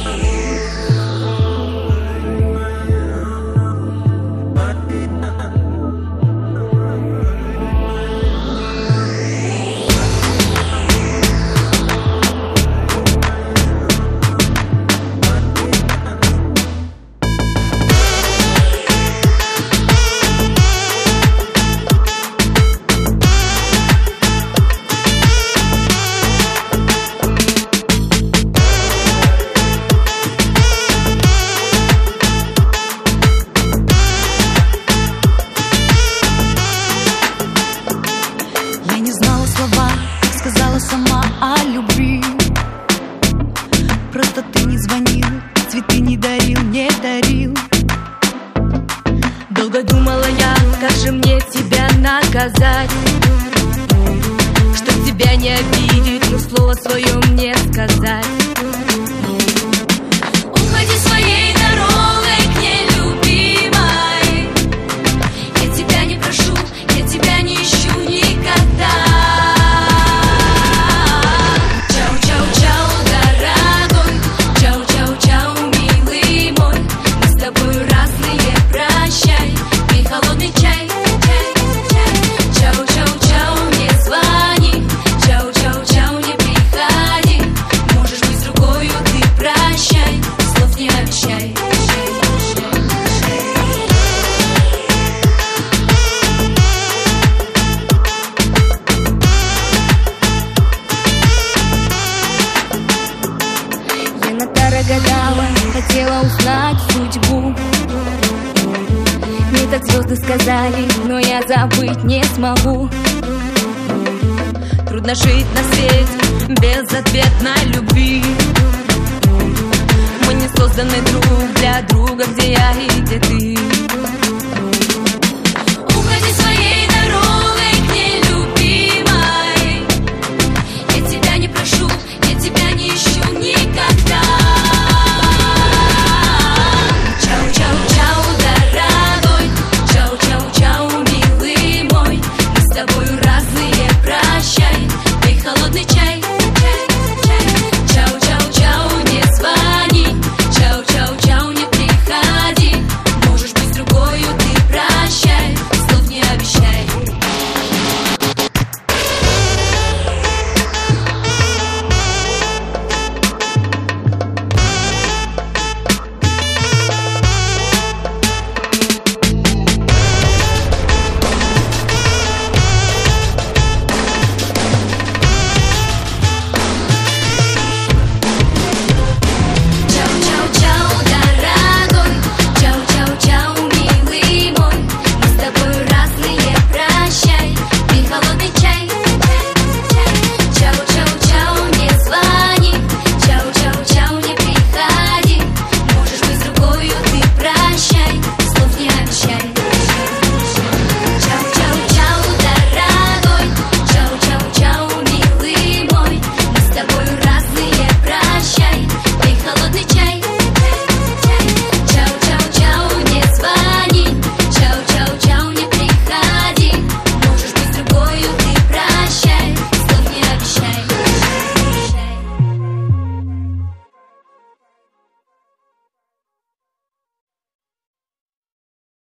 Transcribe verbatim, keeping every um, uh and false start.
Сказала сама о любви. Просто ты не звонил, цветы не дарил, не дарил. Долго думала я, как же мне тебя наказать, чтоб тебя не обидеть, но слово свое мне сказать. Уходи своей дорогой к нелюбимой. Я тебя не прошу, я тебя не ищу никогда. Гадала, хотела узнать судьбу. Мне так звезды сказали, но я забыть не смогу. Трудно жить на свете без ответной любви. Мы не созданы друг для друга, где я и где ты.